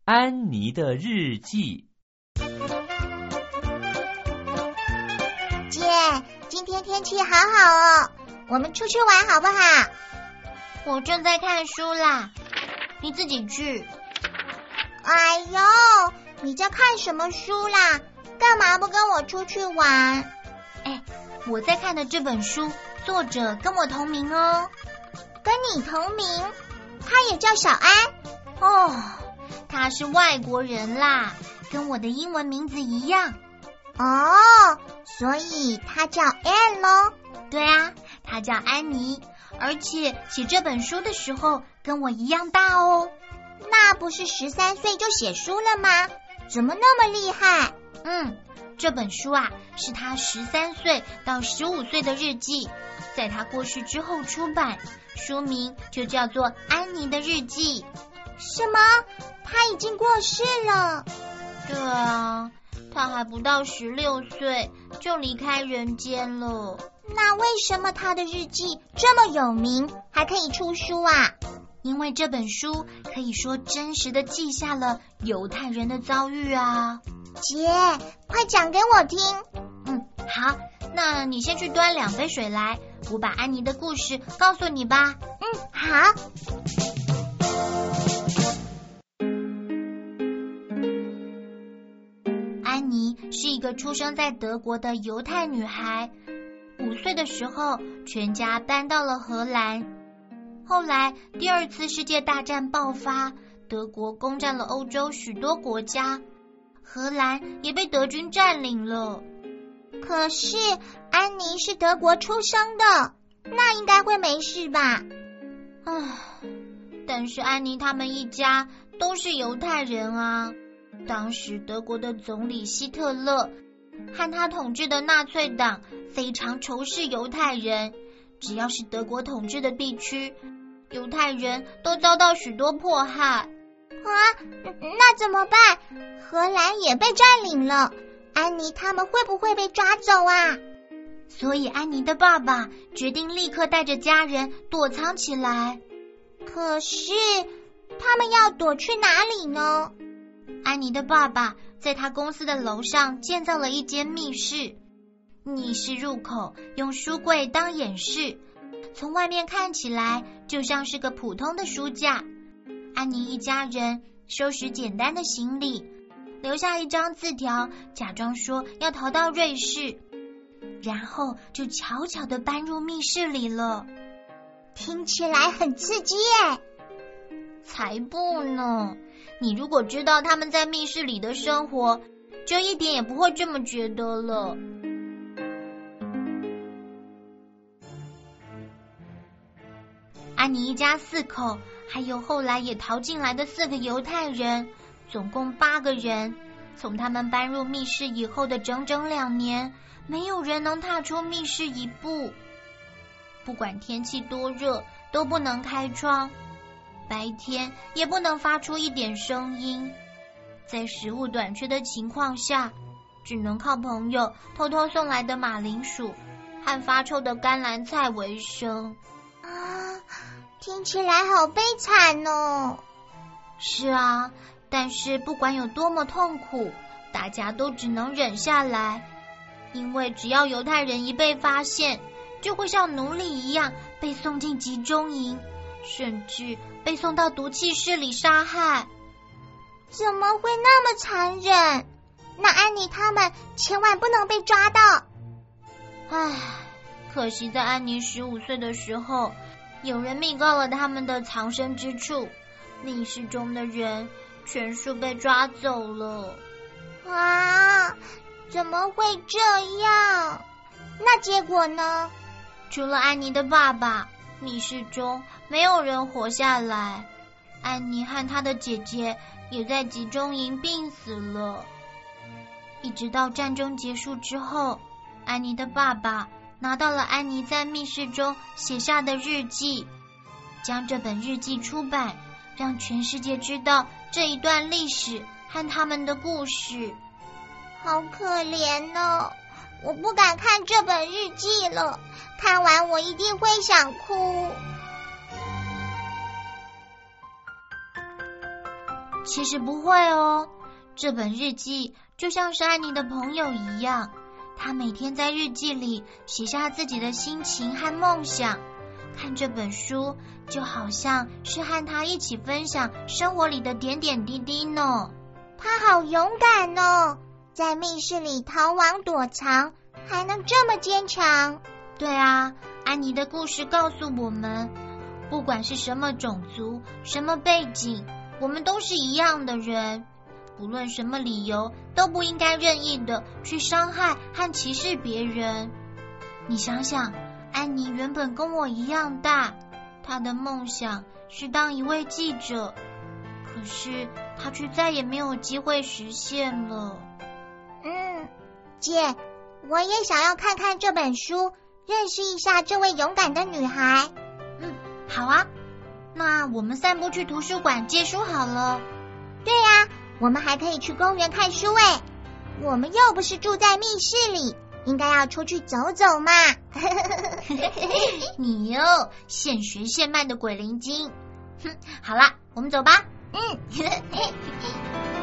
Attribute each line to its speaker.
Speaker 1: 安妮的日记。
Speaker 2: 姐，今天天气好好哦，我们出去玩好不好？
Speaker 3: 我正在看书啦，你自己去。
Speaker 2: 哎呦，你在看什么书啦？干嘛不跟我出去玩？
Speaker 3: 我在看的这本书作者跟我同名哦。
Speaker 2: 跟你同名？他也叫小安？
Speaker 3: 哦，他是外国人啦，跟我的英文名字一样。
Speaker 2: 哦，所以他叫 Anne 咯？
Speaker 3: 对啊，他叫安妮，而且写这本书的时候跟我一样大哦。
Speaker 2: 那不是13岁就写书了吗？怎么那么厉害？
Speaker 3: 这本书啊，是他13岁到15岁的日记，在他过世之后出版，书名就叫做《安妮的日记》。
Speaker 2: 什么？他已经过世了？
Speaker 3: 对啊，他还不到16岁就离开人间了。
Speaker 2: 那为什么他的日记这么有名，还可以出书啊？
Speaker 3: 因为这本书可以说真实的记下了犹太人的遭遇啊。
Speaker 2: 姐，快讲给我听。
Speaker 3: 好，那你先去端2杯水来，我把安妮的故事告诉你吧。
Speaker 2: 好。
Speaker 3: 安妮是一个出生在德国的犹太女孩，5岁的时候全家搬到了荷兰。后来第2次世界大战爆发，德国攻占了欧洲许多国家，荷兰也被德军占领了。
Speaker 2: 可是安妮是德国出生的，那应该会没事吧？
Speaker 3: 但是安妮他们一家都是犹太人啊。当时德国的总理希特勒和他统治的纳粹党非常仇视犹太人，只要是德国统治的地区，犹太人都遭到许多迫害。
Speaker 2: 那怎么办？荷兰也被占领了，安妮他们会不会被抓走啊？
Speaker 3: 所以安妮的爸爸决定立刻带着家人躲藏起来。
Speaker 2: 可是他们要躲去哪里呢？
Speaker 3: 安妮的爸爸在他公司的楼上建造了一间密室，密室入口用书柜当掩饰，从外面看起来就像是个普通的书架。安妮一家人收拾简单的行李，留下一张字条，假装说要逃到瑞士，然后就悄悄地搬入密室里了。
Speaker 2: 听起来很刺激耶！
Speaker 3: 才不呢！你如果知道他们在密室里的生活，就一点也不会这么觉得了。安妮一家4口，还有后来也逃进来的4个犹太人，总共8个人。从他们搬入密室以后的整整2年，没有人能踏出密室一步。不管天气多热，都不能开窗，白天也不能发出一点声音。在食物短缺的情况下，只能靠朋友偷偷送来的马铃薯和发臭的甘蓝菜为生。
Speaker 2: 听起来好悲惨哦。
Speaker 3: 是啊，但是不管有多么痛苦，大家都只能忍下来，因为只要犹太人一被发现，就会像奴隶一样被送进集中营，甚至被送到毒气室里杀害。
Speaker 2: 怎么会那么残忍？那安妮他们千万不能被抓到。
Speaker 3: 可惜在安妮15岁的时候，有人密告了他们的藏身之处，密室中的人全数被抓走了。
Speaker 2: 怎么会这样？那结果呢？
Speaker 3: 除了安妮的爸爸，密室中没有人活下来。安妮和她的姐姐也在集中营病死了。一直到战争结束之后，安妮的爸爸拿到了安妮在密室中写下的日记，将这本日记出版，让全世界知道这一段历史和他们的故事。
Speaker 2: 好可怜哦，我不敢看这本日记了，看完我一定会想哭。
Speaker 3: 其实不会哦，这本日记就像是安妮的朋友一样，她每天在日记里写下自己的心情和梦想。看这本书就好像是和她一起分享生活里的点点滴滴呢。
Speaker 2: 她好勇敢哦，在密室里逃亡躲藏，还能这么坚强。
Speaker 3: 对啊，安妮的故事告诉我们，不管是什么种族、什么背景，我们都是一样的人，不论什么理由，都不应该任意的去伤害和歧视别人。你想想，安妮原本跟我一样大，她的梦想是当一位记者，可是她却再也没有机会实现了。
Speaker 2: 姐，我也想要看看这本书，认识一下这位勇敢的女孩。
Speaker 3: 好啊，那我们散步去图书馆借书好了。
Speaker 2: 对啊，我们还可以去公园看书诶，我们又不是住在密室里，应该要出去走走嘛。
Speaker 3: 你哟，现学现卖的鬼灵精。好啦，我们走吧。